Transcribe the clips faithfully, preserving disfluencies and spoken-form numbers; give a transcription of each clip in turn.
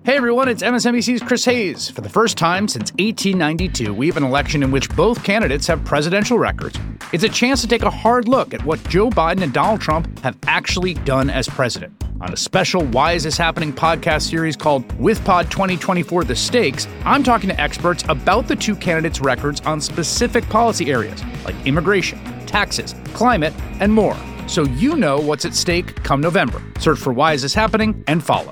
Hey everyone, it's M S N B C's Chris Hayes. For the first time since eighteen ninety-two, we have an election in which both candidates have presidential records. It's a chance to take a hard look at what Joe Biden and Donald Trump have actually done as president. On a special Why Is This Happening podcast series called WithPod twenty twenty-four The Stakes, I'm talking to experts about the two candidates' records on specific policy areas like immigration, taxes, climate, and more. So you know what's at stake come November. Search for Why Is This Happening and follow.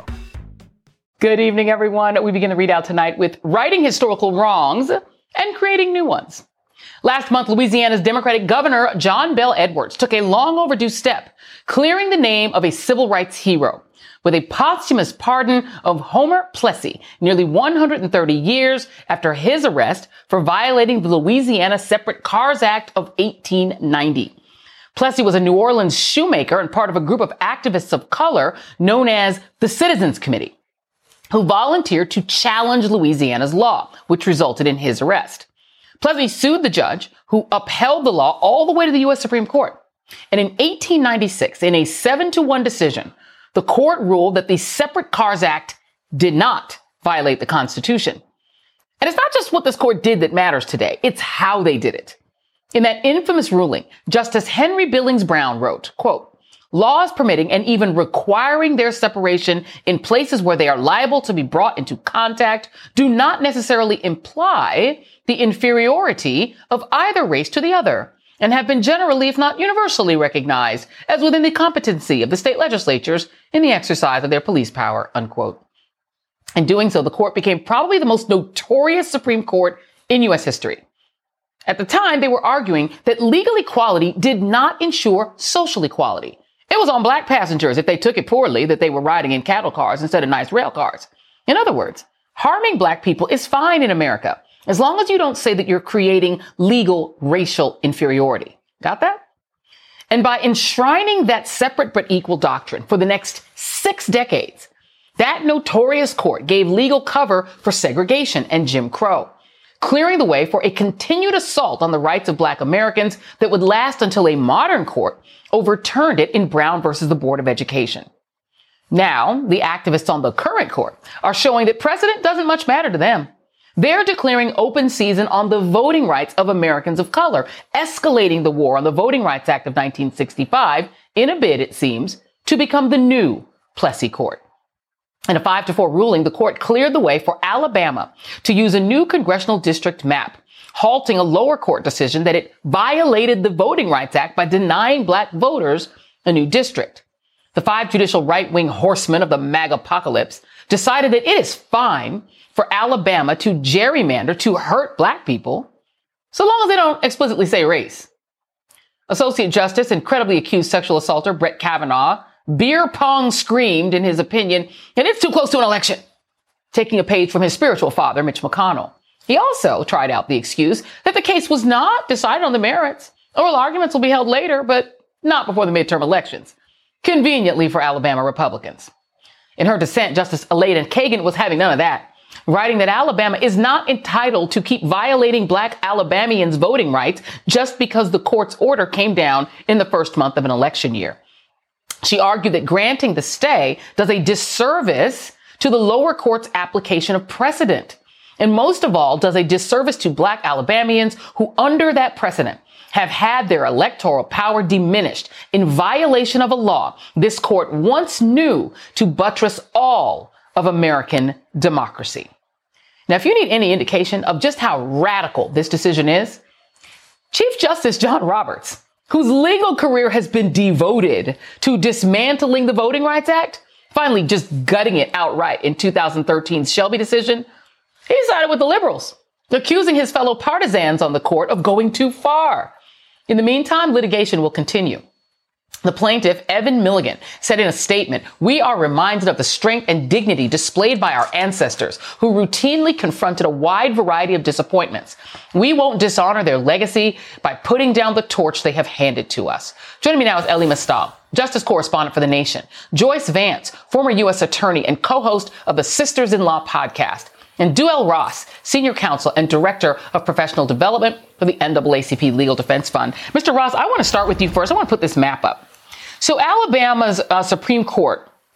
Good evening, everyone. We begin the readout tonight with righting historical wrongs and creating new ones. Last month, Louisiana's Democratic Governor John Bel Edwards took a long overdue step, clearing the name of a civil rights hero with a posthumous pardon of Homer Plessy, nearly one hundred thirty years after his arrest for violating the Louisiana Separate Cars Act of eighteen ninety. Plessy was a New Orleans shoemaker and part of a group of activists of color known as the Citizens Committee, who volunteered to challenge Louisiana's law, which resulted in his arrest. Plessy sued the judge, who upheld the law all the way to the U S Supreme Court. And in eighteen ninety-six, in a seven to one decision, the court ruled that the Separate Cars Act did not violate the Constitution. And it's not just what this court did that matters today, it's how they did it. In that infamous ruling, Justice Henry Billings Brown wrote, quote, "Laws permitting and even requiring their separation in places where they are liable to be brought into contact do not necessarily imply the inferiority of either race to the other, and have been generally, if not universally, recognized as within the competency of the state legislatures in the exercise of their police power," unquote. In doing so, the court became probably the most notorious Supreme Court in U S history. At the time, they were arguing that legal equality did not ensure social equality. It was on black passengers, if they took it poorly, that they were riding in cattle cars instead of nice rail cars. In other words, harming black people is fine in America, as long as you don't say that you're creating legal racial inferiority. Got that? And by enshrining that separate but equal doctrine for the next six decades, that notorious court gave legal cover for segregation and Jim Crow, clearing the way for a continued assault on the rights of black Americans that would last until a modern court overturned it in Brown versus the Board of Education. Now, the activists on the current court are showing that precedent doesn't much matter to them. They're declaring open season on the voting rights of Americans of color, escalating the war on the Voting Rights Act of nineteen sixty-five in a bid, it seems, to become the new Plessy Court. In a five to four ruling, the court cleared the way for Alabama to use a new congressional district map, halting a lower court decision that it violated the Voting Rights Act by denying black voters a new district. The five judicial right-wing horsemen of the MAGA apocalypse decided that it is fine for Alabama to gerrymander to hurt black people, so long as they don't explicitly say race. Associate Justice and credibly accused sexual assaulter Brett Kavanaugh beer pong screamed in his opinion, and it's too close to an election, taking a page from his spiritual father, Mitch McConnell. He also tried out the excuse that the case was not decided on the merits. Oral arguments will be held later, but not before the midterm elections, conveniently for Alabama Republicans. In her dissent, Justice Elena Kagan was having none of that, writing that Alabama is not entitled to keep violating black Alabamians' voting rights just because the court's order came down in the first month of an election year. She argued that granting the stay does a disservice to the lower court's application of precedent, and most of all does a disservice to black Alabamians who, under that precedent, have had their electoral power diminished in violation of a law this court once knew to buttress all of American democracy. Now, if you need any indication of just how radical this decision is, Chief Justice John Roberts, whose legal career has been devoted to dismantling the Voting Rights Act, finally just gutting it outright in two thousand thirteen's Shelby decision, he sided with the liberals, accusing his fellow partisans on the court of going too far. In the meantime, litigation will continue. The plaintiff, Evan Milligan, said in a statement, "We are reminded of the strength and dignity displayed by our ancestors who routinely confronted a wide variety of disappointments. We won't dishonor their legacy by putting down the torch they have handed to us." Joining me now is Elie Mystal, justice correspondent for The Nation, Joyce Vance, former U S attorney and co-host of the Sisters-in-Law podcast, and Duell Ross, senior counsel and director of professional development for the N double A C P Legal Defense Fund. Mister Ross, I want to start with you first. I want to put this map up. So Alabama's uh, Supreme Court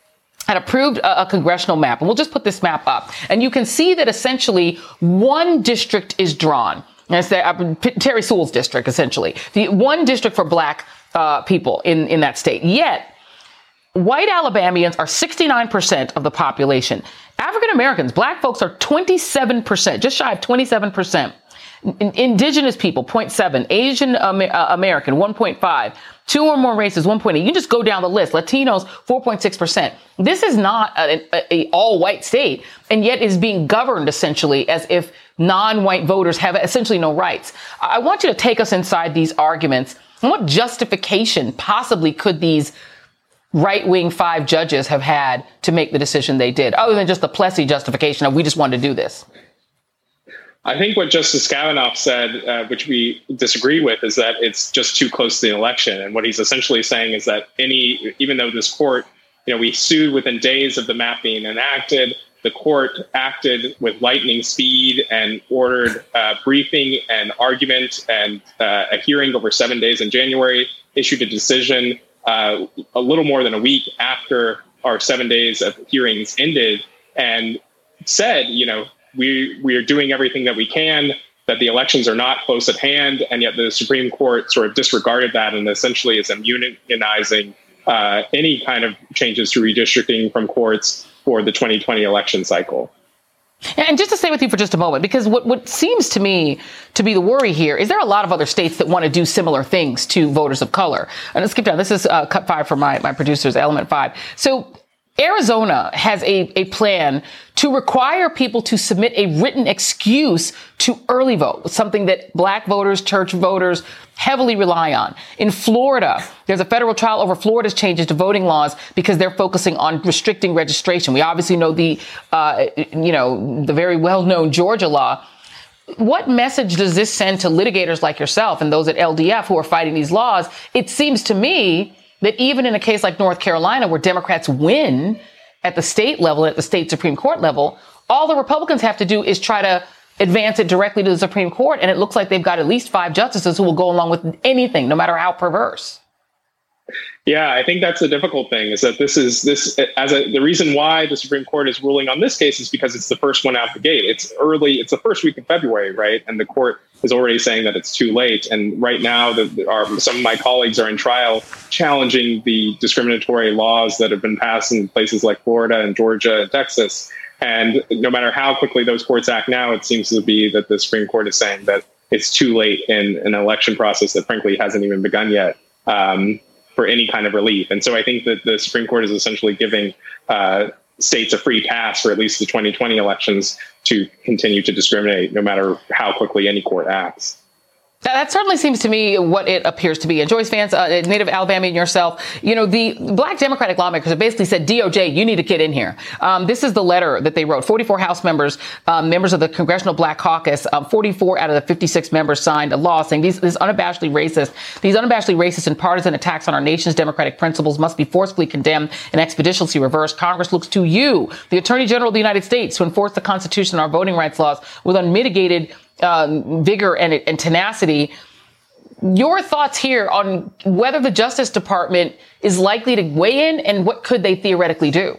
had approved a, a congressional map. And we'll just put this map up. And you can see that essentially one district is drawn. That's the, uh, Terry Sewell's district, essentially. The one district for black uh, people in, in that state. Yet, white Alabamians are sixty-nine percent of the population. African Americans, black folks, are twenty-seven percent, just shy of twenty-seven percent. Indigenous people, zero point seven. Asian American, one point five. Two or more races, one point eight. You can just go down the list. Latinos, four point six percent. This is not an all-white state, and yet is being governed essentially as if non-white voters have essentially no rights. I want you to take us inside these arguments. And what justification possibly could these right-wing five judges have had to make the decision they did, other than just the Plessy justification of we just wanted to do this? I think what Justice Kavanaugh said, uh, which we disagree with, is that it's just too close to the election. And what he's essentially saying is that any, even though this court, you know, we sued within days of the map being enacted, the court acted with lightning speed and ordered uh, briefing and argument and uh, a hearing over seven days in January, issued a decision uh, a little more than a week after our seven days of hearings ended, and said, you know, we we are doing everything that we can, that the elections are not close at hand, and yet the Supreme Court sort of disregarded that and essentially is immunizing uh, any kind of changes to redistricting from courts for the twenty twenty election cycle. And just to stay with you for just a moment, because what, what seems to me to be the worry here is there are a lot of other states that want to do similar things to voters of color. And let's skip down. This is uh, cut five from my, my producers, Element five. So Arizona has a, a plan to require people to submit a written excuse to early vote, something that black voters, church voters heavily rely on. In Florida, there's a federal trial over Florida's changes to voting laws because they're focusing on restricting registration. We obviously know the, uh, you know, the very well-known Georgia law. What message does this send to litigators like yourself and those at L D F who are fighting these laws? It seems to me that even in a case like North Carolina, where Democrats win at the state level, at the state Supreme Court level, all the Republicans have to do is try to advance it directly to the Supreme Court. And it looks like they've got at least five justices who will go along with anything, no matter how perverse. Yeah, I think that's the difficult thing, is that this is this as a, the reason why the Supreme Court is ruling on this case is because it's the first one out the gate. It's early. It's the first week of February, right? And the court is already saying that it's too late. And right now, the, the, our, some of my colleagues are in trial challenging the discriminatory laws that have been passed in places like Florida and Georgia and Texas. And no matter how quickly those courts act now, it seems to be that the Supreme Court is saying that it's too late in an election process that frankly hasn't even begun yet. Um, for any kind of relief. And so I think that the Supreme Court is essentially giving uh, states a free pass for at least the twenty twenty elections to continue to discriminate no matter how quickly any court acts. That certainly seems to me what it appears to be. And Joyce Vance, uh, native Alabamian yourself, you know, the black Democratic lawmakers have basically said, D O J, you need to get in here. Um, this is the letter that they wrote. forty-four House members, um, members of the Congressional Black Caucus, um, forty-four out of the fifty-six members signed a law saying these, this unabashedly racist, these unabashedly racist and partisan attacks on our nation's democratic principles must be forcefully condemned and expeditiously reversed. Congress looks to you, the Attorney General of the United States, to enforce the Constitution and our voting rights laws with unmitigated Um, vigor and, and tenacity. Your thoughts here on whether the Justice Department is likely to weigh in and what could they theoretically do?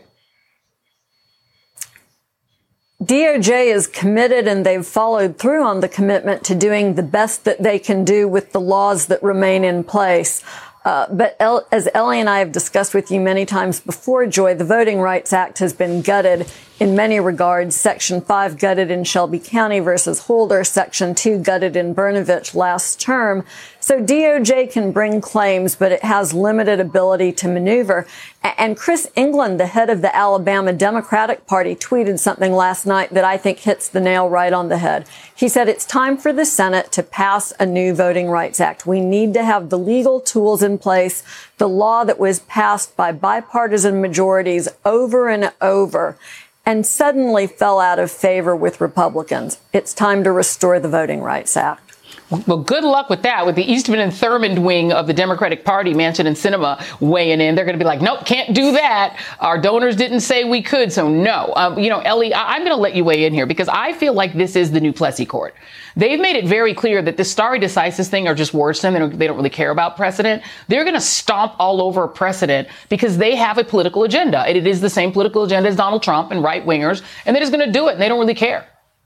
D O J is committed, and they've followed through on the commitment to doing the best that they can do with the laws that remain in place. Uh, but El- as Ellie and I have discussed with you many times before, Joy, the Voting Rights Act has been gutted in many regards. Section five gutted in Shelby County versus Holder. Section two gutted in Brnovich last term. So D O J can bring claims, but it has limited ability to maneuver. And Chris England, the head of the Alabama Democratic Party, tweeted something last night that I think hits the nail right on the head. He said it's time for the Senate to pass a new Voting Rights Act. We need to have the legal tools in place. The law that was passed by bipartisan majorities over and over and suddenly fell out of favor with Republicans. It's time to restore the Voting Rights Act. Well, good luck with that, with the Eastman and Thurmond wing of the Democratic Party, Manchin and Sinema, weighing in. They're going to be like, nope, can't do that. Our donors didn't say we could, so no. Um, you know, Ellie, I- I'm going to let you weigh in here because I feel like this is the new Plessy court. They've made it very clear that this stare decisis thing are just words to them. They don't, they don't really care about precedent. They're going to stomp all over precedent because they have a political agenda. And it is the same political agenda as Donald Trump and right wingers. And they're just going to do it. And they don't really care.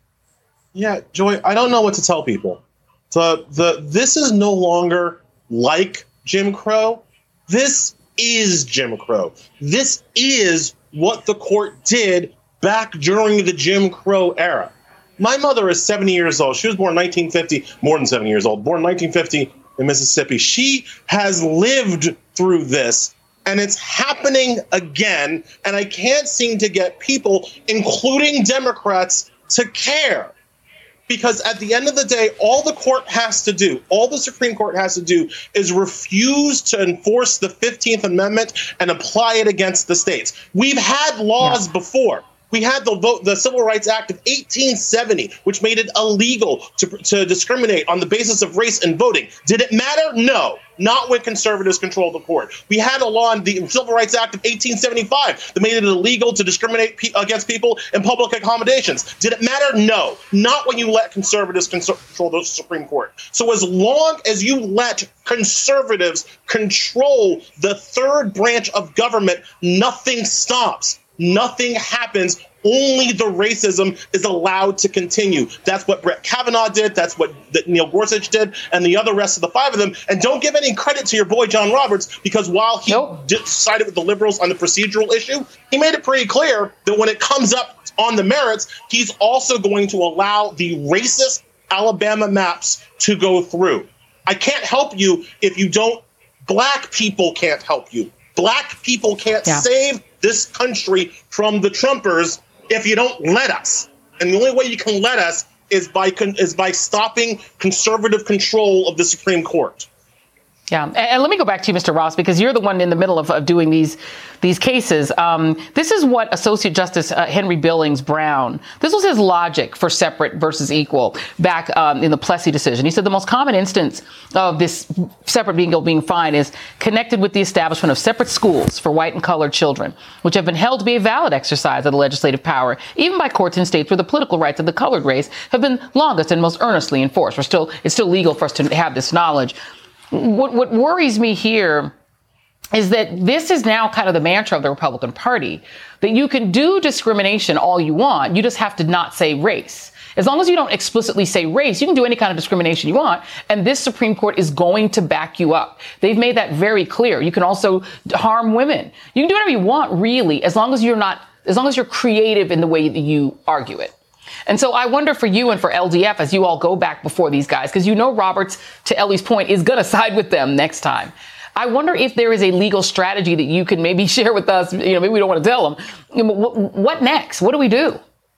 Yeah, Joy, I don't know what to tell people. The the this is no longer like Jim Crow. This is Jim Crow. This is what the court did back during the Jim Crow era. My mother is seventy years old. She was born in nineteen fifty, more than seventy years old, born in nineteen fifty in Mississippi. She has lived through this, and it's happening again. And I can't seem to get people, including Democrats, to care. Because at the end of the day, all the court has to do, all the Supreme Court has to do is refuse to enforce the fifteenth Amendment and apply it against the states. We've had laws yeah. before. We had the vote, the Civil Rights Act of eighteen seventy, which made it illegal to, to discriminate on the basis of race in voting. Did it matter? No, not when conservatives controlled the court. We had a law in the Civil Rights Act of eighteen seventy-five that made it illegal to discriminate pe- against people in public accommodations. Did it matter? No, not when you let conservatives control the Supreme Court. So as long as you let conservatives control the third branch of government, nothing stops. Nothing happens. Only the racism is allowed to continue. That's what Brett Kavanaugh did. That's what Neil Gorsuch did, and the other rest of the five of them. And don't give any credit to your boy John Roberts, because while he nope. sided with the liberals on the procedural issue, he made it pretty clear that when it comes up on the merits, he's also going to allow the racist Alabama maps to go through. I can't help you if you don't. Black people can't help you. Black people can't yeah. save this country from the Trumpers if you don't let us. And the only way you can let us is by con- is by stopping conservative control of the Supreme Court. Yeah. And, and let me go back to you, Mister Ross, because you're the one in the middle of, of doing these these cases. Um, this is what Associate Justice uh, Henry Billings Brown, this was his logic for separate versus equal back um, in the Plessy decision. He said the most common instance of this separate being being fine is connected with the establishment of separate schools for white and colored children, which have been held to be a valid exercise of the legislative power, even by courts in states where the political rights of the colored race have been longest and most earnestly enforced. We're still, it's still legal for us to have this knowledge. What, what worries me here is that this is now kind of the mantra of the Republican Party, that you can do discrimination all you want. You just have to not say race. As long as you don't explicitly say race, you can do any kind of discrimination you want. And this Supreme Court is going to back you up. They've made that very clear. You can also harm women. You can do whatever you want, really, as long as you're not, as long as you're creative in the way that you argue it. And so I wonder for you and for L D F, as you all go back before these guys, because you know Roberts, to Ellie's point, is going to side with them next time. I wonder if there is a legal strategy that you can maybe share with us. You know, maybe we don't want to tell them. You know, what, what next? What do we do?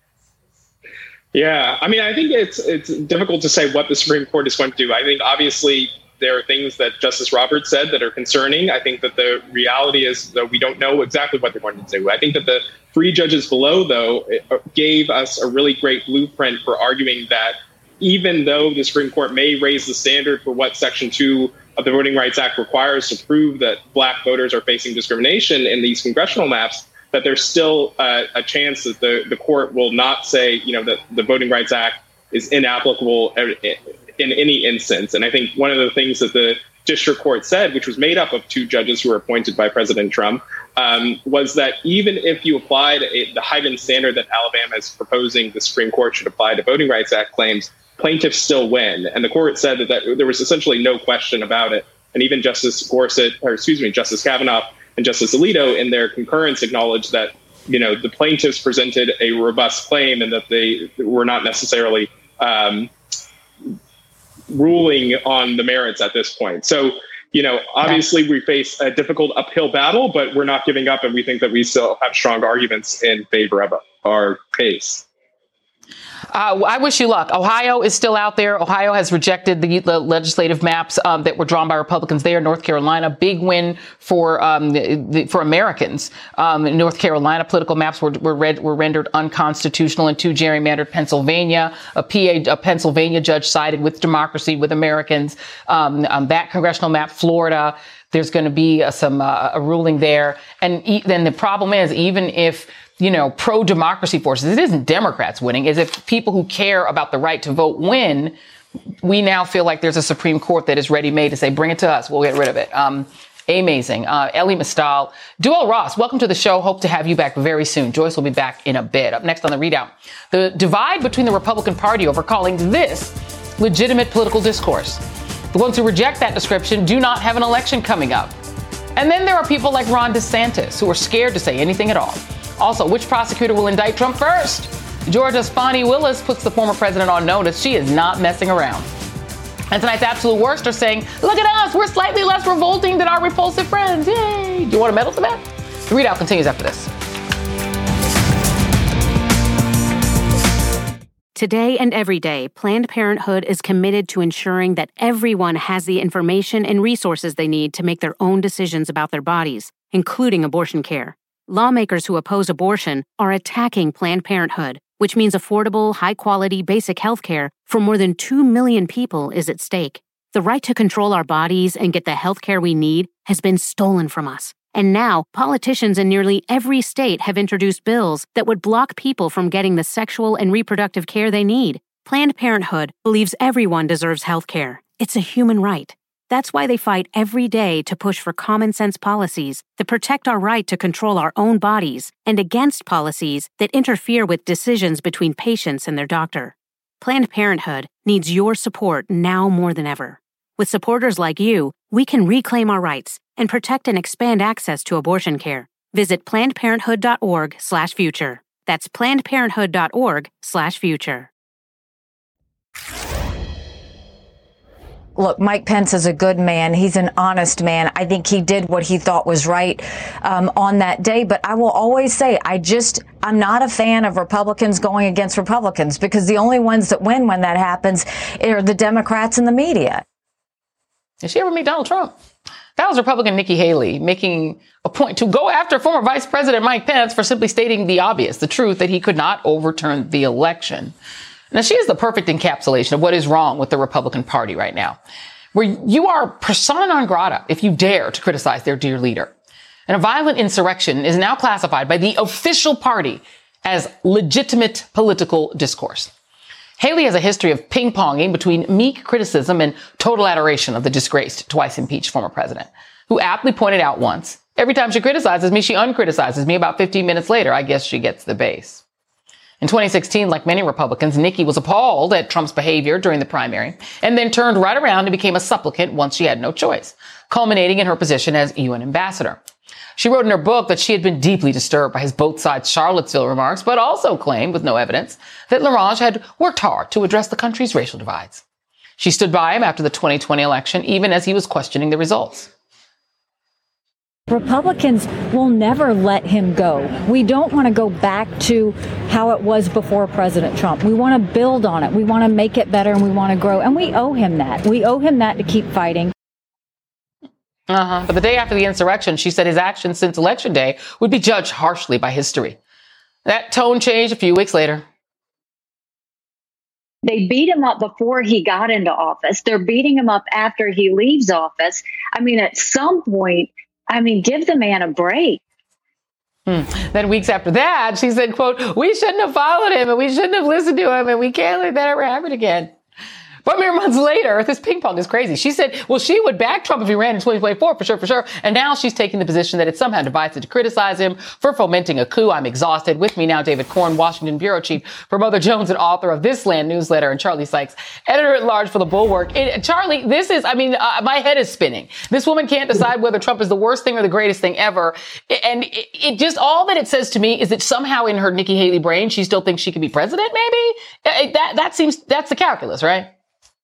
Yeah, I mean, I think it's it's difficult to say what the Supreme Court is going to do. I think obviously there are things that Justice Roberts said that are concerning. I think that the reality is that we don't know exactly what they're going to do. I think that the three judges below, though, gave us a really great blueprint for arguing that even though the Supreme Court may raise the standard for what Section two of the Voting Rights Act requires to prove that black voters are facing discrimination in these congressional maps, that there's still uh, a chance that the, the court will not say, you know, that the Voting Rights Act is inapplicable in any instance. And I think one of the things that the district court said, which was made up of two judges who were appointed by President Trump, um, was that even if you applied a, the heightened standard that Alabama is proposing the Supreme Court should apply to Voting Rights Act claims, plaintiffs still win. And the court said that, that there was essentially no question about it. And even Justice Gorsuch, or excuse me, Justice Kavanaugh and Justice Alito in their concurrence acknowledged that, you know, the plaintiffs presented a robust claim and that they were not necessarily um, ruling on the merits at this point. So, you know, obviously we face a difficult uphill battle, but we're not giving up, and we think that we still have strong arguments in favor of our case. Uh, I wish you luck. Ohio is still out there. Ohio has rejected the, the legislative maps um, that were drawn by Republicans there. North Carolina, big win for um, the, the, for Americans. Um, in North Carolina, political maps were were, read, were rendered unconstitutional in two gerrymandered Pennsylvania. A, P A, a Pennsylvania judge sided with democracy, with Americans. Um, um, that congressional map, Florida, there's going to be uh, some uh, a ruling there. And e- then the problem is, even if you know, pro-democracy forces, it isn't Democrats winning, is if people who care about the right to vote win, we now feel like there's a Supreme Court that is ready-made to say, bring it to us, we'll get rid of it. Um, amazing. Uh, Elie Mystal. Duell Ross, welcome to the show. Hope to have you back very soon. Joyce will be back in a bit. Up next on the ReidOut, the divide between the Republican Party over calling this legitimate political discourse. The ones who reject that description do not have an election coming up. And then there are people like Ron DeSantis who are scared to say anything at all. Also, which prosecutor will indict Trump first? Georgia's Fani Willis puts the former president on notice. She is not messing around. And tonight's absolute worst are saying, look at us, we're slightly less revolting than our repulsive friends. Yay! Do you want a medal to that? The ReidOut continues after this. Today and every day, Planned Parenthood is committed to ensuring that everyone has the information and resources they need to make their own decisions about their bodies, including abortion care. Lawmakers who oppose abortion are attacking Planned Parenthood, which means affordable, high-quality, basic health care for more than two million people is at stake. The right to control our bodies and get the health care we need has been stolen from us. And now, politicians in nearly every state have introduced bills that would block people from getting the sexual and reproductive care they need. Planned Parenthood believes everyone deserves health care. It's a human right. That's why they fight every day to push for common-sense policies that protect our right to control our own bodies and against policies that interfere with decisions between patients and their doctor. Planned Parenthood needs your support now more than ever. With supporters like you, we can reclaim our rights and protect and expand access to abortion care. Visit plannedparenthood.org slash future. That's plannedparenthood.org slash future. Look, Mike Pence is a good man. He's an honest man. I think he did what he thought was right um, on that day. But I will always say, I just, I'm not a fan of Republicans going against Republicans, because the only ones that win when that happens are the Democrats and the media. Did she ever meet Donald Trump? That was Republican Nikki Haley making a point to go after former Vice President Mike Pence for simply stating the obvious, the truth that he could not overturn the election. Now, she is the perfect encapsulation of what is wrong with the Republican Party right now, where you are persona non grata if you dare to criticize their dear leader. And a violent insurrection is now classified by the official party as legitimate political discourse. Haley has a history of ping-ponging between meek criticism and total adoration of the disgraced, twice impeached former president, who aptly pointed out once, every time she criticizes me, she uncriticizes me. About fifteen minutes later, I guess she gets the base. In twenty sixteen, like many Republicans, Nikki was appalled at Trump's behavior during the primary and then turned right around and became a supplicant once she had no choice, culminating in her position as U N ambassador. She wrote in her book that she had been deeply disturbed by his both sides Charlottesville remarks, but also claimed, with no evidence, that LaRange had worked hard to address the country's racial divides. She stood by him after the twenty twenty election, even as he was questioning the results. Republicans will never let him go. We don't want to go back to how it was before President Trump. We want to build on it. We want to make it better, and we want to grow. And we owe him that. We owe him that to keep fighting. Uh-huh. But the day after the insurrection, she said his actions since Election Day would be judged harshly by history. That tone changed a few weeks later. They beat him up before he got into office. They're beating him up after he leaves office. I mean, at some point, I mean, give the man a break. Hmm. Then weeks after that, she said, quote, we shouldn't have followed him and we shouldn't have listened to him and we can't let that ever happen again. But mere months later, this ping pong is crazy. She said, well, she would back Trump if he ran in twenty twenty-four, for sure, for sure. And now she's taking the position that it's somehow divisive to criticize him for fomenting a coup. I'm exhausted. With me now, David Corn, Washington bureau chief for Mother Jones and author of This Land newsletter, and Charlie Sykes, editor at large for The Bulwark. It, Charlie, this is, I mean, uh, my head is spinning. This woman can't decide whether Trump is the worst thing or the greatest thing ever. And it, it just, all that it says to me is that somehow in her Nikki Haley brain, she still thinks she could be president, maybe? It, that, that seems, that's the calculus, right?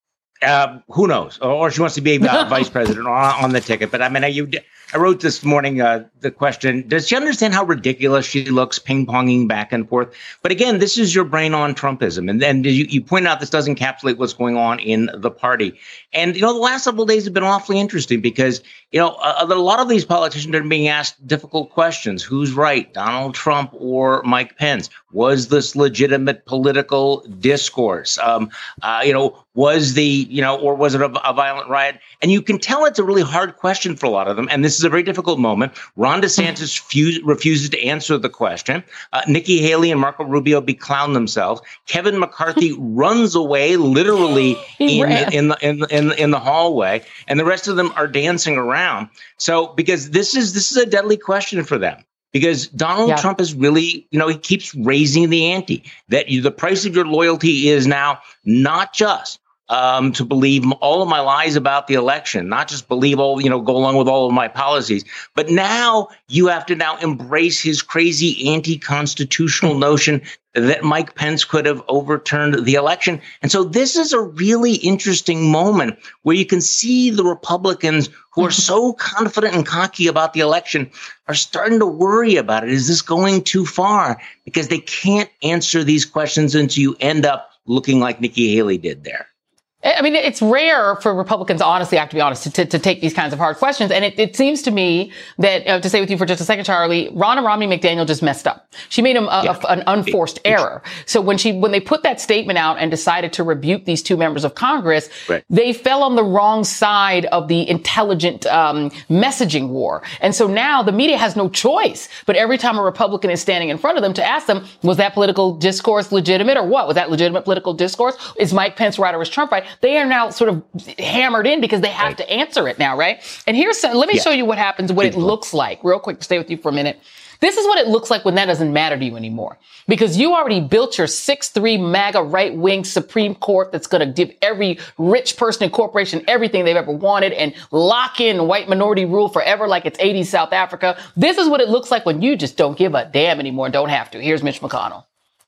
Uh, who knows? Or she wants to be uh, vice president on, on the ticket. But I mean, I, you, I wrote this morning uh, the question, does she understand how ridiculous she looks ping-ponging back and forth? But again, this is your brain on Trumpism. And then you, you point out this does encapsulate what's going on in the party. And, you know, the last several days have been awfully interesting because, you know, a, a lot of these politicians are being asked difficult questions. Who's right, Donald Trump or Mike Pence? Was this legitimate political discourse? Um, uh, you know, was the, you know, or was it a, a violent riot? And you can tell it's a really hard question for a lot of them. And this is a very difficult moment. Ron DeSantis fuse, refuses to answer the question. Uh, Nikki Haley and Marco Rubio beclown themselves. Kevin McCarthy runs away literally in, in, the, in, the, in, the, in the hallway. And the rest of them are dancing around. So because this is this is a deadly question for them. Because Donald yeah. Trump is really, you know, he keeps raising the ante that you, the price of your loyalty is now not just um, to believe all of my lies about the election, not just believe all, you know, go along with all of my policies, but now you have to now embrace his crazy anti-constitutional notion that Mike Pence could have overturned the election. And so this is a really interesting moment where you can see the Republicans who are so confident and cocky about the election are starting to worry about it. Is this going too far? Because they can't answer these questions until you end up looking like Nikki Haley did there. I mean, it's rare for Republicans, honestly, I have to be honest, to, to, to take these kinds of hard questions. And it, it seems to me that, uh, to stay with you for just a second, Charlie, Ronna Romney McDaniel just messed up. She made him a, yeah. a, an unforced error. So when she, when they put that statement out and decided to rebuke these two members of Congress, right. they fell on the wrong side of the intelligent um, messaging war. And so now the media has no choice. But every time a Republican is standing in front of them to ask them, was that political discourse legitimate or what? Was that legitimate political discourse? Is Mike Pence right or is Trump right? They are now sort of hammered in because they have right. to answer it now, right? And here's some, let me yeah. show you what happens, what it looks like, real quick, to stay with you for a minute. This is what it looks like when that doesn't matter to you anymore, because you already built your six three MAGA right-wing Supreme Court that's going to give every rich person and corporation everything they've ever wanted and lock in white minority rule forever like it's eighties South Africa. This is what it looks like when you just don't give a damn anymore and don't have to. Here's Mitch McConnell.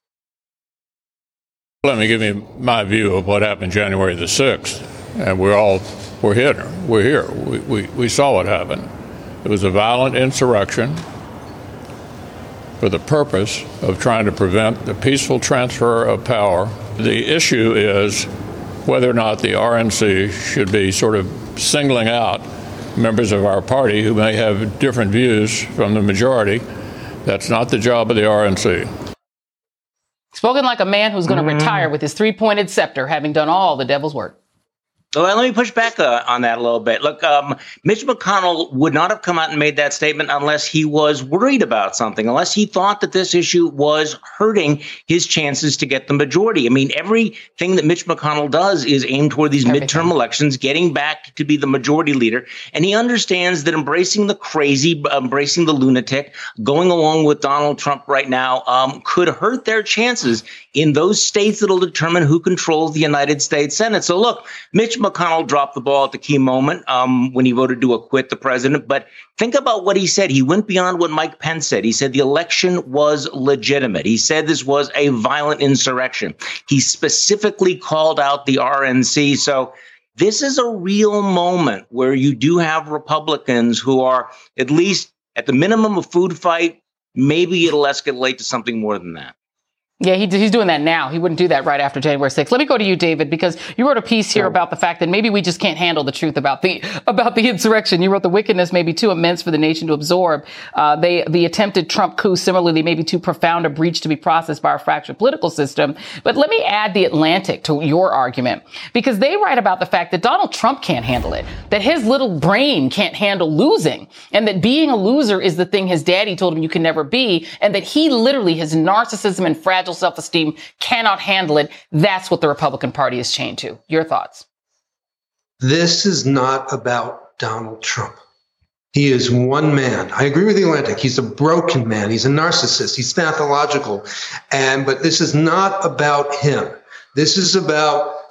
Let me give you my view of what happened January the sixth. And we're all, we're here. We're here. We, we, we saw what happened. It was a violent insurrection for the purpose of trying to prevent the peaceful transfer of power. The issue is whether or not the R N C should be sort of singling out members of our party who may have different views from the majority. That's not the job of the R N C. Spoken like a man who's going to mm. retire with his three-pointed scepter, having done all the devil's work. Well, let me push back uh, on that a little bit. Look, um, Mitch McConnell would not have come out and made that statement unless he was worried about something, unless he thought that this issue was hurting his chances to get the majority. I mean, everything that Mitch McConnell does is aimed toward these Everything. midterm elections, getting back to be the majority leader. And he understands that embracing the crazy, embracing the lunatic, going along with Donald Trump right now um, could hurt their chances in those states that will determine who controls the United States Senate. So look, Mitch McConnell dropped the ball at the key moment um, when he voted to acquit the president. But think about what he said. He went beyond what Mike Pence said. He said the election was legitimate. He said this was a violent insurrection. He specifically called out the R N C. So this is a real moment where you do have Republicans who are at least at the minimum a food fight. Maybe it'll escalate to something more than that. Yeah, he, he's doing that now. He wouldn't do that right after January sixth. Let me go to you, David, because you wrote a piece here about the fact that maybe we just can't handle the truth about the about the insurrection. You wrote the wickedness may be too immense for the nation to absorb. Uh, they the attempted Trump coup similarly may be too profound a breach to be processed by our fractured political system. But let me add the Atlantic to your argument, because they write about the fact that Donald Trump can't handle it, that his little brain can't handle losing, and that being a loser is the thing his daddy told him you can never be, and that he literally, his narcissism and fragile self-esteem cannot handle it. That's what the Republican Party is chained to. Your thoughts? This is not about Donald Trump. He is one man. I agree with the Atlantic. He's a broken man. He's a narcissist. He's pathological. And but this is not about him. This is about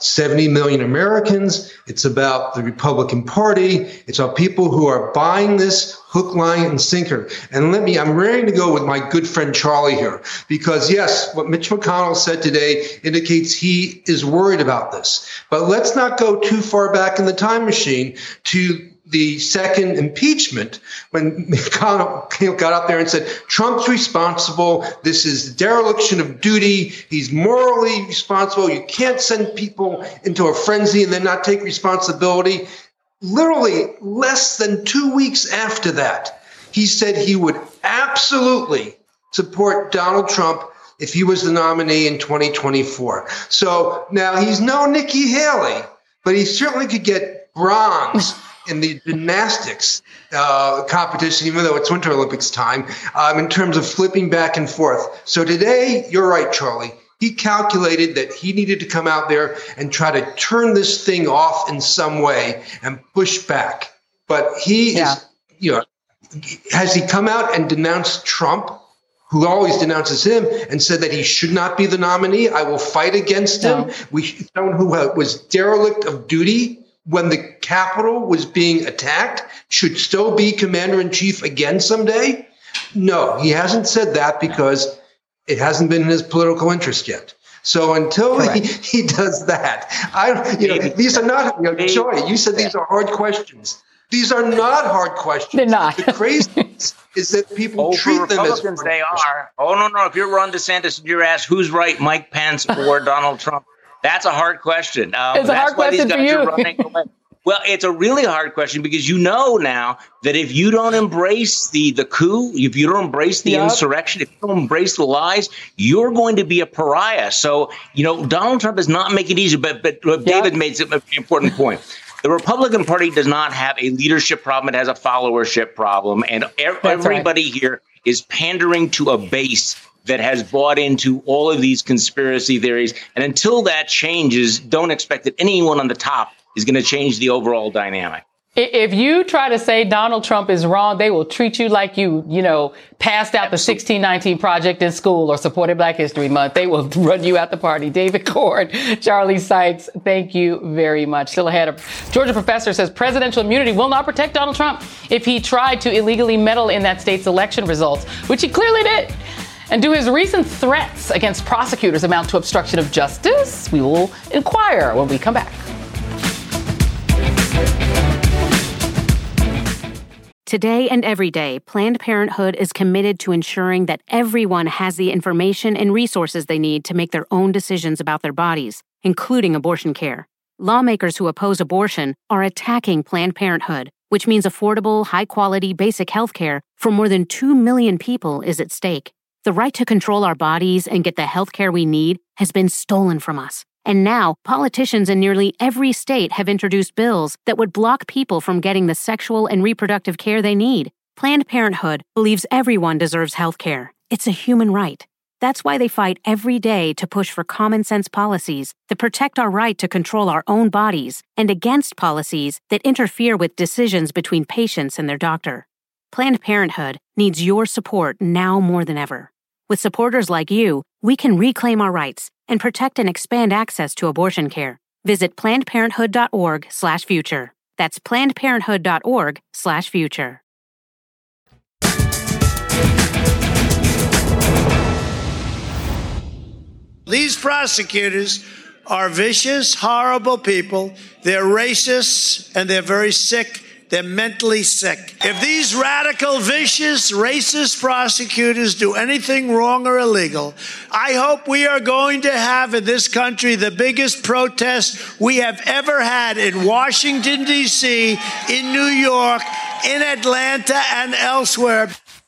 seventy million Americans. It's about the Republican Party. It's about people who are buying this hook, line, and sinker. And let me, I'm ready to go with my good friend Charlie here, because yes, what Mitch McConnell said today indicates he is worried about this. But let's not go too far back in the time machine to the second impeachment, when McConnell got up there and said, Trump's responsible. This is dereliction of duty. He's morally responsible. You can't send people into a frenzy and then not take responsibility. Literally less than two weeks after that, he said he would absolutely support Donald Trump if he was the nominee in twenty twenty-four. So now he's no Nikki Haley, but he certainly could get bronze in the gymnastics uh, competition, even though it's Winter Olympics time, um, in terms of flipping back and forth. So today, you're right, Charlie. He calculated that he needed to come out there and try to turn this thing off in some way and push back. But he yeah. is, you know, has he come out and denounced Trump, who always denounces him, and said that he should not be the nominee? I will fight against no. him. We someone who was derelict of duty when the Capitol was being attacked should still be commander-in-chief again someday? No, he hasn't said that because it hasn't been in his political interest yet. So until he, he does that, I, you know, these are not, you know, Joy, you said these are hard questions. These are not hard questions. They're not. The craziness is that people oh, treat them as Republicans, they are. Oh, no, no. If you're Ron DeSantis and you're asked who's right, Mike Pence or Donald Trump, that's a hard question. Um, it's a hard question for you. Well, it's a really hard question because you know now that if you don't embrace the, the coup, if you don't embrace the yep. insurrection, if you don't embrace the lies, you're going to be a pariah. So, you know, Donald Trump is not making it easy, but, but yep. David made an important point. The Republican Party does not have a leadership problem. It has a followership problem. And er- everybody right. here is pandering to a base that has bought into all of these conspiracy theories. And until that changes, don't expect that anyone on the top is going to change the overall dynamic. If you try to say Donald Trump is wrong, they will treat you like you, you know, passed out Absolutely. the sixteen nineteen Project in school or supported Black History Month. They will run you out the party. David Corn, Charlie Seitz, thank you very much. Still ahead, a Georgia professor says presidential immunity will not protect Donald Trump if he tried to illegally meddle in that state's election results, which he clearly did. And do his recent threats against prosecutors amount to obstruction of justice? We will inquire when we come back. Today and every day, Planned Parenthood is committed to ensuring that everyone has the information and resources they need to make their own decisions about their bodies, including abortion care. Lawmakers who oppose abortion are attacking Planned Parenthood, which means affordable, high-quality, basic health care for more than two million people is at stake. The right to control our bodies and get the health care we need has been stolen from us. And now, politicians in nearly every state have introduced bills that would block people from getting the sexual and reproductive care they need. Planned Parenthood believes everyone deserves health care. It's a human right. That's why they fight every day to push for common-sense policies that protect our right to control our own bodies and against policies that interfere with decisions between patients and their doctor. Planned Parenthood needs your support now more than ever. With supporters like you, we can reclaim our rights and protect and expand access to abortion care. Visit plannedparenthood.org slash future. That's plannedparenthood.org slash future. These prosecutors are vicious, horrible people. They're racists and they're very sick. They're mentally sick. If these radical, vicious, racist prosecutors do anything wrong or illegal, I hope we are going to have in this country the biggest protest we have ever had in Washington, D C, in New York, in Atlanta, and elsewhere.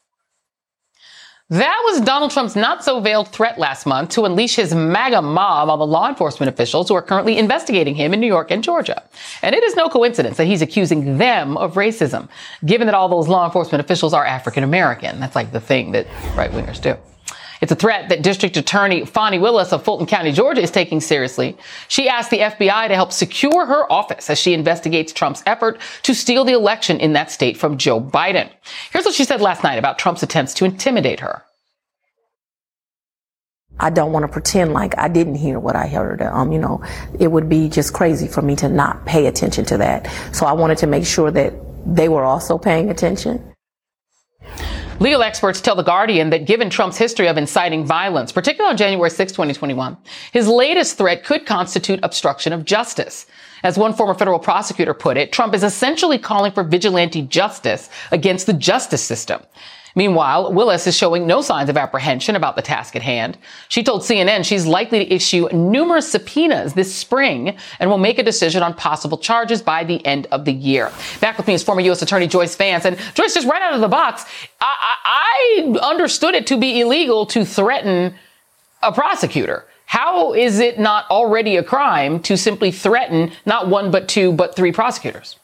That was Donald Trump's not-so-veiled threat last month to unleash his MAGA mob on the law enforcement officials who are currently investigating him in New York and Georgia. And it is no coincidence that he's accusing them of racism, given that all those law enforcement officials are African-American. That's like the thing that right-wingers do. It's a threat that District Attorney Fani Willis of Fulton County, Georgia, is taking seriously. She asked the F B I to help secure her office as she investigates Trump's effort to steal the election in that state from Joe Biden. Here's what she said last night about Trump's attempts to intimidate her. I don't want to pretend like I didn't hear what I heard. Um, you know, it would be just crazy for me to not pay attention to that. So I wanted to make sure that they were also paying attention. Legal experts tell The Guardian that given Trump's history of inciting violence, particularly on January sixth, twenty twenty-one, his latest threat could constitute obstruction of justice. As one former federal prosecutor put it, Trump is essentially calling for vigilante justice against the justice system. Meanwhile, Willis is showing no signs of apprehension about the task at hand. She told C N N she's likely to issue numerous subpoenas this spring and will make a decision on possible charges by the end of the year. Back with me is former U S Attorney Joyce Vance. And Joyce, just right out of the box, I, I, I understood it to be illegal to threaten a prosecutor. How is it not already a crime to simply threaten not one, but two, but three prosecutors?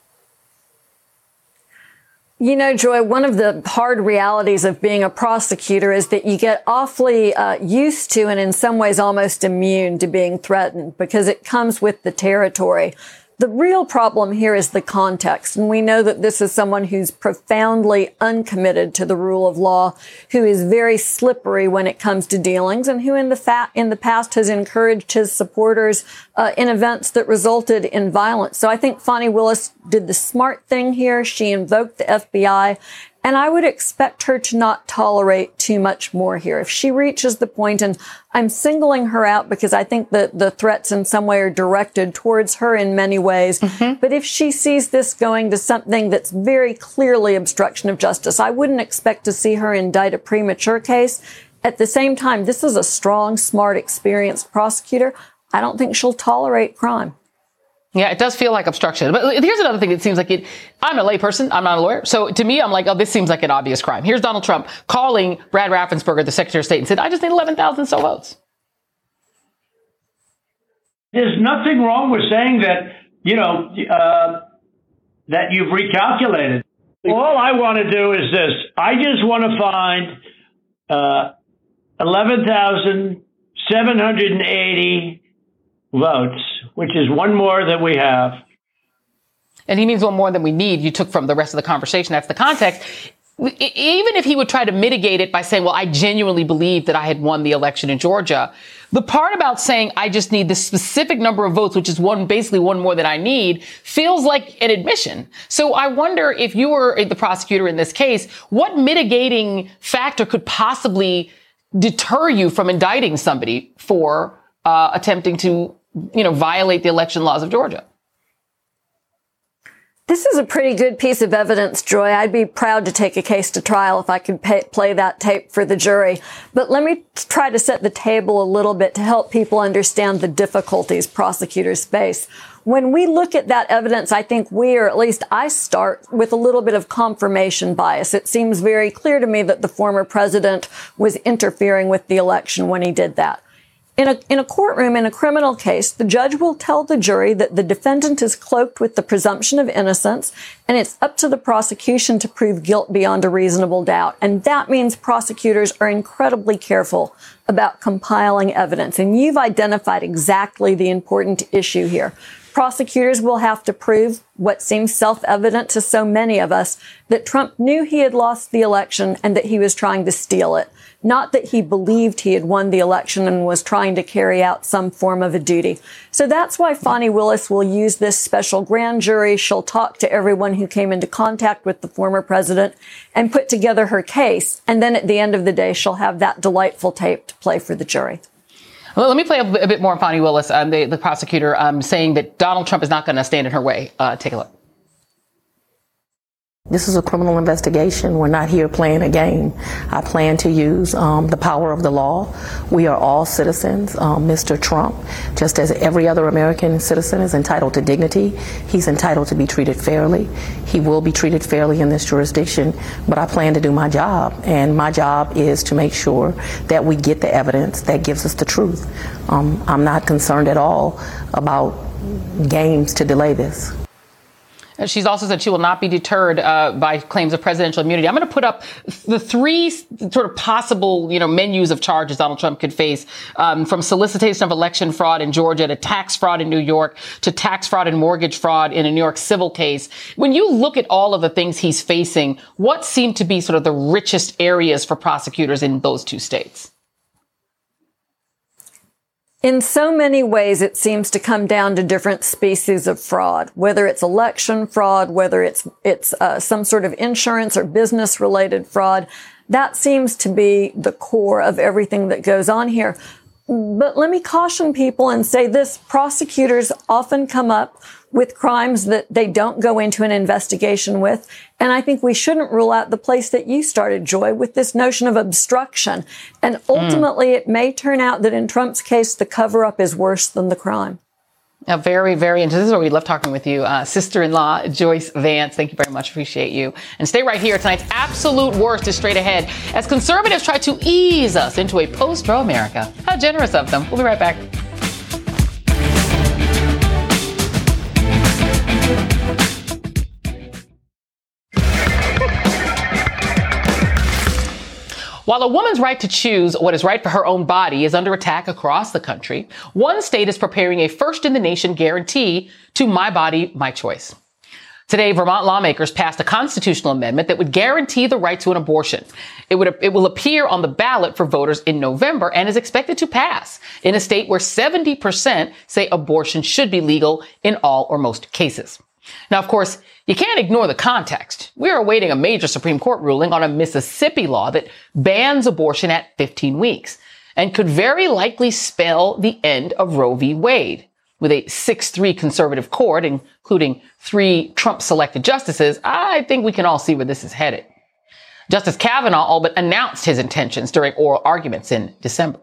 You know, Joy, one of the hard realities of being a prosecutor is that you get awfully uh, used to and in some ways almost immune to being threatened because it comes with the territory. The real problem here is the context. And we know that this is someone who's profoundly uncommitted to the rule of law, who is very slippery when it comes to dealings, and who in the fa- in the past has encouraged his supporters uh, in events that resulted in violence. So I think Fani Willis did the smart thing here. She invoked the F B I. And I would expect her to not tolerate too much more here. If she reaches the point, and I'm singling her out because I think that the threats in some way are directed towards her in many ways. Mm-hmm. But if she sees this going to something that's very clearly obstruction of justice, I wouldn't expect to see her indict a premature case. At the same time, this is a strong, smart, experienced prosecutor. I don't think she'll tolerate crime. Yeah, it does feel like obstruction. But here's another thing that seems like it. I'm a layperson. I'm not a lawyer. So to me, I'm like, oh, this seems like an obvious crime. Here's Donald Trump calling Brad Raffensperger, the Secretary of State, and said, I just need eleven thousand so votes. There's nothing wrong with saying that, you know, uh, that you've recalculated. All I want to do is this. I just want to find uh, eleven thousand seven hundred eighty votes, which is one more than we have. And he means one more than we need. You took from the rest of the conversation. That's the context. Even if he would try to mitigate it by saying, well, I genuinely believe that I had won the election in Georgia. The part about saying I just need this specific number of votes, which is one, basically one more than I need, feels like an admission. So I wonder if you were the prosecutor in this case, what mitigating factor could possibly deter you from indicting somebody for uh, attempting to, you know, violate the election laws of Georgia? This is a pretty good piece of evidence, Joy. I'd be proud to take a case to trial if I could pay, play that tape for the jury. But let me try to set the table a little bit to help people understand the difficulties prosecutors face. When we look at that evidence, I think we, or at least I, start with a little bit of confirmation bias. It seems very clear to me that the former president was interfering with the election when he did that. In a, in a courtroom, in a criminal case, the judge will tell the jury that the defendant is cloaked with the presumption of innocence, and it's up to the prosecution to prove guilt beyond a reasonable doubt. And that means prosecutors are incredibly careful about compiling evidence. And you've identified exactly the important issue here. Prosecutors will have to prove what seems self-evident to so many of us, that Trump knew he had lost the election and that he was trying to steal it. Not that he believed he had won the election and was trying to carry out some form of a duty. So that's why Fani Willis will use this special grand jury. She'll talk to everyone who came into contact with the former president and put together her case. And then at the end of the day, she'll have that delightful tape to play for the jury. Well, let me play a, a bit more on Fani Willis, um, the, the prosecutor, um, saying that Donald Trump is not going to stand in her way. Uh, take a look. This is a criminal investigation. We're not here playing a game. I plan to use um, the power of the law. We are all citizens. Um, Mister Trump, just as every other American citizen, is entitled to dignity. He's entitled to be treated fairly. He will be treated fairly in this jurisdiction, but I plan to do my job. And my job is to make sure that we get the evidence that gives us the truth. Um, I'm not concerned at all about games to delay this. She's also said she will not be deterred uh, by claims of presidential immunity. I'm going to put up the three sort of possible, you know, menus of charges Donald Trump could face, um, from solicitation of election fraud in Georgia to tax fraud in New York to tax fraud and mortgage fraud in a New York civil case. When you look at all of the things he's facing, what seem to be sort of the richest areas for prosecutors in those two states? In so many ways, it seems to come down to different species of fraud, whether it's election fraud, whether it's it's uh, some sort of insurance or business related fraud. That seems to be the core of everything that goes on here. But let me caution people and say this. Prosecutors often come up with crimes that they don't go into an investigation with. And I think we shouldn't rule out the place that you started, Joy, with this notion of obstruction. And ultimately, mm. it may turn out that in Trump's case, the cover-up is worse than the crime. Now, very, very interesting. This is where we love talking with you. Uh, sister-in-law, Joyce Vance, thank you very much. Appreciate you. And stay right here. Tonight's absolute worst is straight ahead as conservatives try to ease us into a post-Roe America. How generous of them. We'll be right back. While a woman's right to choose what is right for her own body is under attack across the country, one state is preparing a first-in-the-nation guarantee to My Body, My Choice. Today, Vermont lawmakers passed a constitutional amendment that would guarantee the right to an abortion. It would, it will appear on the ballot for voters in November and is expected to pass in a state where seventy percent say abortion should be legal in all or most cases. Now, of course, you can't ignore the context. We are awaiting a major Supreme Court ruling on a Mississippi law that bans abortion at fifteen weeks and could very likely spell the end of Roe v. Wade. With a six three conservative court, including three Trump-selected justices, I think we can all see where this is headed. Justice Kavanaugh all but announced his intentions during oral arguments in December.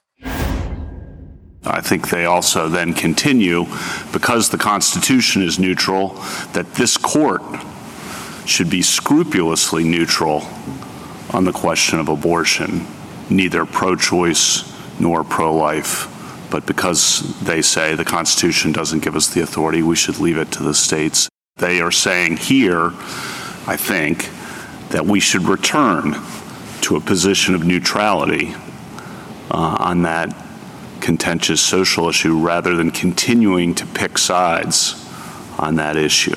I think they also then continue, because the Constitution is neutral, that this court should be scrupulously neutral on the question of abortion, neither pro-choice nor pro-life. But because they say the Constitution doesn't give us the authority, we should leave it to the states. They are saying here, I think, that we should return to a position of neutrality uh, on that contentious social issue rather than continuing to pick sides on that issue.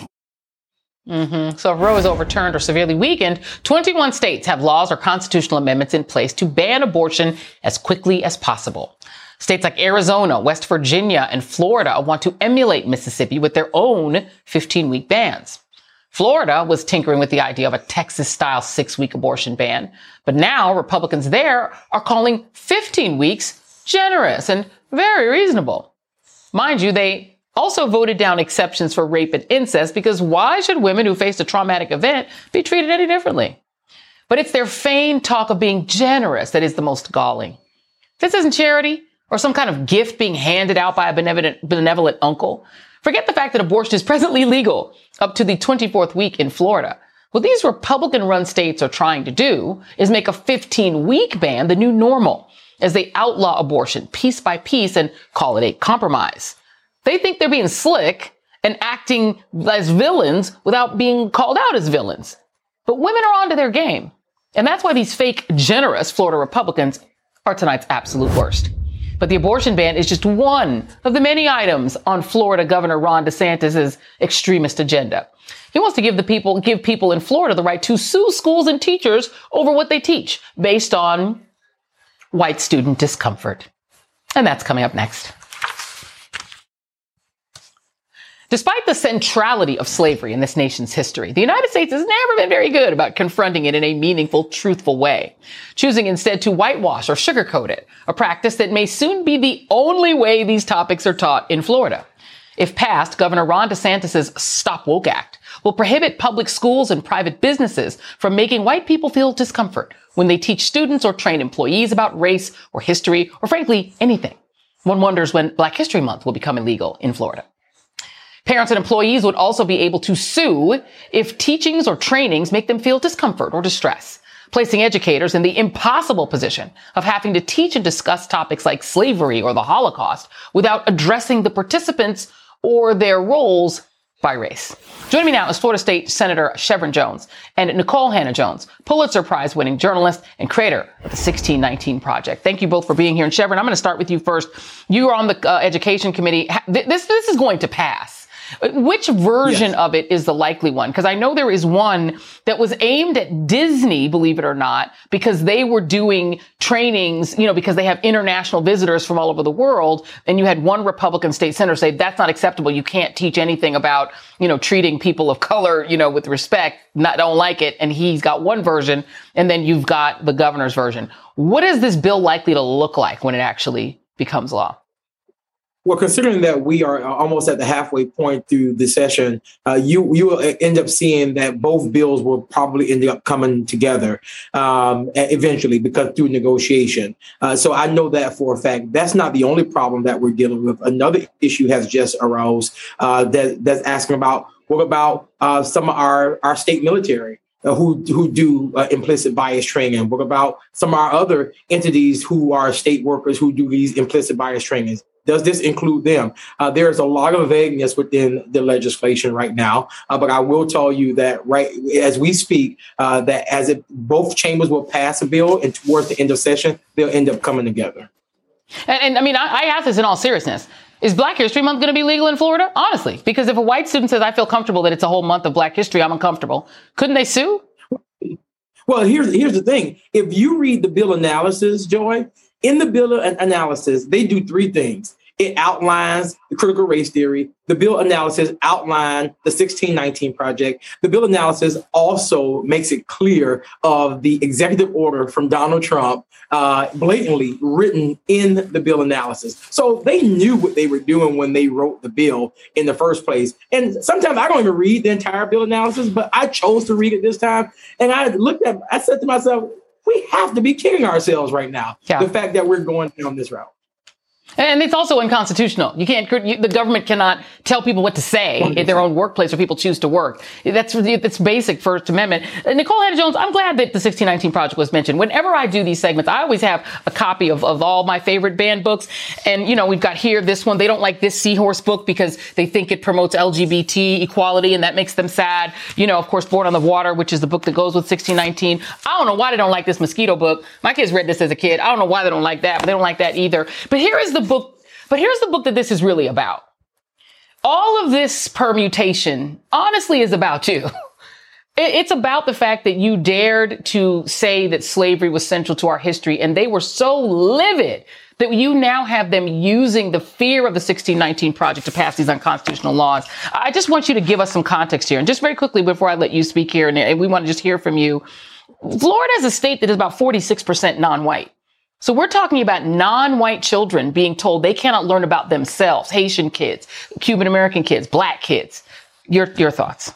Mm-hmm. So if Roe is overturned or severely weakened, twenty-one states have laws or constitutional amendments in place to ban abortion as quickly as possible. States like Arizona, West Virginia, and Florida want to emulate Mississippi with their own fifteen-week bans. Florida was tinkering with the idea of a Texas-style six-week abortion ban, but now Republicans there are calling fifteen weeks generous and very reasonable. Mind you, they also voted down exceptions for rape and incest because why should women who faced a traumatic event be treated any differently? But it's their feigned talk of being generous that is the most galling. This isn't charity or some kind of gift being handed out by a benevolent, benevolent uncle. Forget the fact that abortion is presently legal up to the twenty-fourth week in Florida. What these Republican-run states are trying to do is make a fifteen-week ban the new normal, as they outlaw abortion piece by piece and call it a compromise. They think they're being slick and acting as villains without being called out as villains. But women are onto their game. And that's why these fake, generous Florida Republicans are tonight's absolute worst. But the abortion ban is just one of the many items on Florida Governor Ron DeSantis' extremist agenda. He wants to give the people, give people in Florida the right to sue schools and teachers over what they teach based on white student discomfort. And that's coming up next. Despite the centrality of slavery in this nation's history, the United States has never been very good about confronting it in a meaningful, truthful way, choosing instead to whitewash or sugarcoat it, a practice that may soon be the only way these topics are taught in Florida. If passed, Governor Ron DeSantis' Stop Woke Act will prohibit public schools and private businesses from making white people feel discomfort when they teach students or train employees about race or history or frankly anything. One wonders when Black History Month will become illegal in Florida. Parents and employees would also be able to sue if teachings or trainings make them feel discomfort or distress, placing educators in the impossible position of having to teach and discuss topics like slavery or the Holocaust without addressing the participants or their roles by race. Joining me now is Florida State Senator Shevrin Jones and Nicole Hannah-Jones, Pulitzer Prize-winning journalist and creator of the sixteen nineteen Project. Thank you both for being here. And Shevrin, I'm going to start with you first. You are on the uh, Education Committee. This, this is going to pass. Which version yes. of it is the likely one? Because I know there is one that was aimed at Disney, believe it or not, because they were doing trainings, you know, because they have international visitors from all over the world. And you had one Republican state senator say, that's not acceptable. You can't teach anything about, you know, treating people of color, you know, with respect, not don't like it. And he's got one version. And then you've got the governor's version. What is this bill likely to look like when it actually becomes law? Well, considering that we are almost at the halfway point through the session, uh, you you will end up seeing that both bills will probably end up coming together um, eventually because through negotiation. Uh, so I know that for a fact. That's not the only problem that we're dealing with. Another issue has just arose uh, that that's asking about what about uh, some of our, our state military? Uh, who who do uh, implicit bias training? What about some of our other entities who are state workers who do these implicit bias trainings? Does this include them? Uh, there is a lot of vagueness within the legislation right now, uh, but I will tell you that right as we speak, uh, that as it, both chambers will pass a bill, and towards the end of session, they'll end up coming together. And, and I mean, I, I ask this in all seriousness. Is Black History Month going to be legal in Florida? Honestly, because if a white student says, I feel comfortable that it's a whole month of Black history, I'm uncomfortable. Couldn't they sue? Well, here's here's the thing. If you read the bill analysis, Joy, in the bill analysis, they do three things. It outlines the critical race theory. The bill analysis outlines the sixteen nineteen project. The bill analysis also makes it clear of the executive order from Donald Trump, uh, blatantly written in the bill analysis. So they knew what they were doing when they wrote the bill in the first place. And sometimes I don't even read the entire bill analysis, but I chose to read it this time. And I looked at, I said to myself, we have to be kidding ourselves right now. Yeah. The fact that we're going down this route. And it's also unconstitutional. You can't, you, the government cannot tell people what to say one hundred percent in their own workplace where people choose to work. That's, that's basic First Amendment. And Nicole Hannah-Jones, I'm glad that the sixteen nineteen Project was mentioned. Whenever I do these segments, I always have a copy of, of all my favorite banned books. And, you know, we've got here this one. They don't like this Seahorse book because they think it promotes L G B T equality and that makes them sad. You know, of course, Born on the Water, which is the book that goes with sixteen nineteen. I don't know why they don't like this Mosquito book. My kids read this as a kid. I don't know why they don't like that, but they don't like that either. But here is the book. But here's the book that this is really about. All of this permutation, honestly, is about you. It's about the fact that you dared to say that slavery was central to our history, and they were so livid that you now have them using the fear of the sixteen nineteen Project to pass these unconstitutional laws. I just want you to give us some context here. And just very quickly before I let you speak here, and we want to just hear from you, Florida is a state that is about forty-six percent non-white. So we're talking about non-white children being told they cannot learn about themselves, Haitian kids, Cuban American kids, Black kids. Your your thoughts?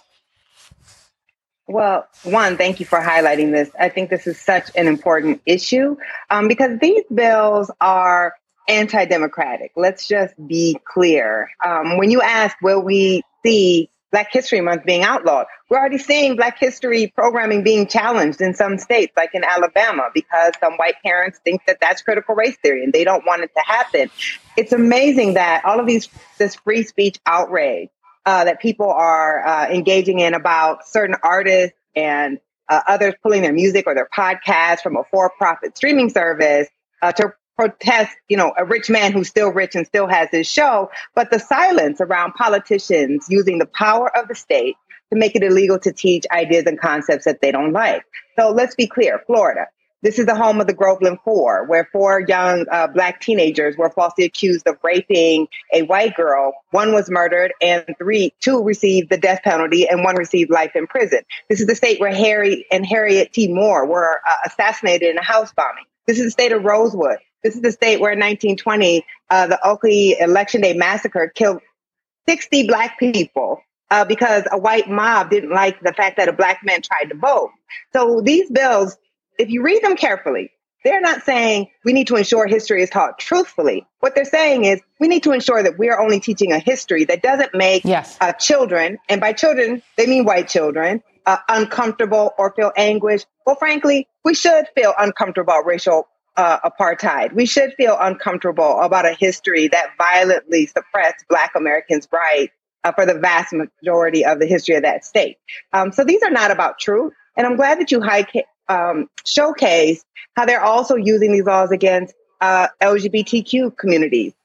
Well, one, thank you for highlighting this. I think this is such an important issue um, because these bills are anti-democratic. Let's just be clear. Um, when you ask, will we see Black History Month being outlawed? We're already seeing Black history programming being challenged in some states, like in Alabama, because some white parents think that that's critical race theory and they don't want it to happen. It's amazing that all of these, this free speech outrage uh, that people are uh, engaging in about certain artists and uh, others pulling their music or their podcasts from a for-profit streaming service uh, to protest, you know, a rich man who's still rich and still has his show, but the silence around politicians using the power of the state to make it illegal to teach ideas and concepts that they don't like. So let's be clear, Florida, this is the home of the Groveland Four, where four young uh, Black teenagers were falsely accused of raping a white girl. One was murdered and three, two received the death penalty and one received life in prison. This is the state where Harry and Harriet T. Moore were uh, assassinated in a house bombing. This is the state of Rosewood. This is the state where in nineteen twenty, uh, the Oakley Election Day massacre killed sixty Black people uh, because a white mob didn't like the fact that a Black man tried to vote. So these bills, if you read them carefully, they're not saying we need to ensure history is taught truthfully. What they're saying is we need to ensure that we're only teaching a history that doesn't make yes. uh, children, and by children, they mean white children, uh, uncomfortable or feel anguish. Well, frankly, we should feel uncomfortable about racial Uh, apartheid. We should feel uncomfortable about a history that violently suppressed Black Americans' rights uh, for the vast majority of the history of that state. Um, so these are not about truth. And I'm glad that you high, um, showcase how they're also using these laws against uh, L G B T Q communities.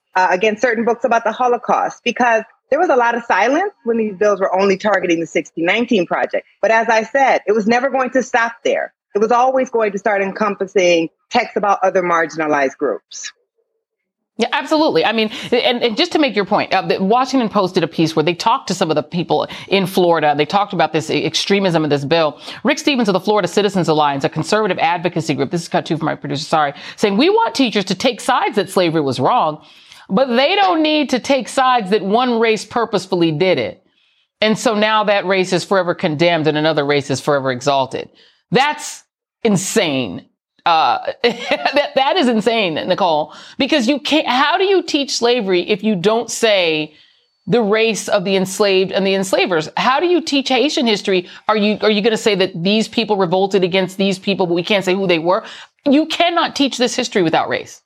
uh, against certain books about the Holocaust, because there was a lot of silence when these bills were only targeting the sixteen nineteen Project. But as I said, it was never going to stop there. It was always going to start encompassing texts about other marginalized groups. Yeah, absolutely. I mean, and, and just to make your point, uh, the Washington Post did a piece where they talked to some of the people in Florida. They talked about this extremism of this bill. Rick Stevens of the Florida Citizens Alliance, a conservative advocacy group, this is cut too from my producer, sorry, saying we want teachers to take sides that slavery was wrong, but they don't need to take sides that one race purposefully did it. And so now that race is forever condemned and another race is forever exalted. That's insane. Uh, that, that is insane, Nicole, because you can't, how do you teach slavery if you don't say the race of the enslaved and the enslavers? How do you teach Haitian history? Are you, are you going to say that these people revolted against these people, but we can't say who they were? You cannot teach this history without race.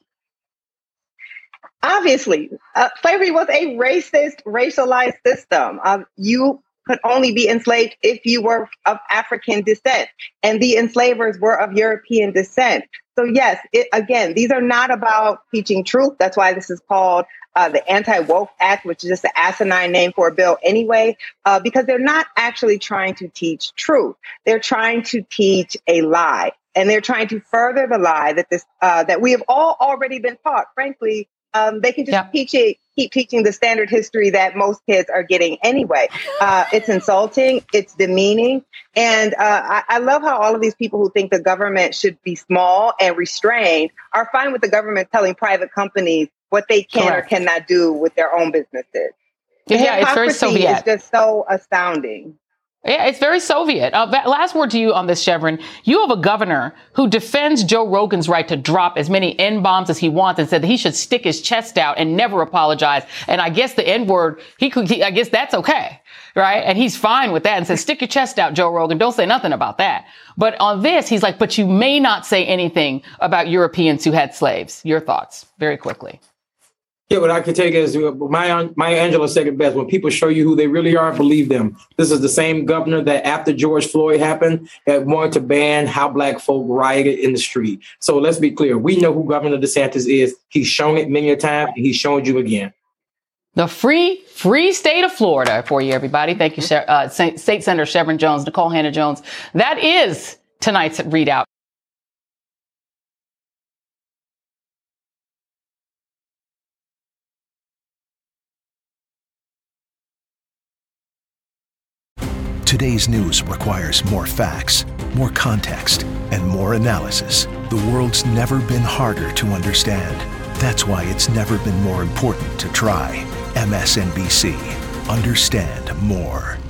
Obviously, uh, slavery was a racist, racialized system. Um, you could only be enslaved if you were of African descent, and the enslavers were of European descent. So yes, it, again, these are not about teaching truth. That's why this is called uh, the Anti-Woke Act, which is just an asinine name for a bill anyway, uh, because they're not actually trying to teach truth. They're trying to teach a lie, and they're trying to further the lie that this uh, that we have all already been taught. Frankly, um, they can just yeah. teach it. Keep teaching the standard history that most kids are getting anyway. Uh, it's insulting. It's demeaning. And uh, I, I love how all of these people who think the government should be small and restrained are fine with the government telling private companies what they can Correct. Or cannot do with their own businesses. The yeah, it's very Soviet. It's just so astounding. Yeah, it's very Soviet. Uh, last word to you on this, Chevron. You have a governor who defends Joe Rogan's right to drop as many N-bombs as he wants and said that he should stick his chest out and never apologize. And I guess the N-word, he could, he, I guess that's okay, right? And he's fine with that and says, stick your chest out, Joe Rogan. Don't say nothing about that. But on this, he's like, but you may not say anything about Europeans who had slaves. Your thoughts, very quickly. Yeah, what I can take is my Maya Angelou said it best. When people show you who they really are, believe them. This is the same governor that after George Floyd happened, had wanted to ban how black folk rioted in the street. So let's be clear. We know who Governor DeSantis is. He's shown it many a time, and he's shown you again. The free, free state of Florida for you, everybody. Thank you, uh, State Senator Chevron Jones, Nikole Hannah-Jones. That is tonight's ReidOut. Today's news requires more facts, more context, and more analysis. The world's never been harder to understand. That's why it's never been more important to try. M S N B C. Understand more.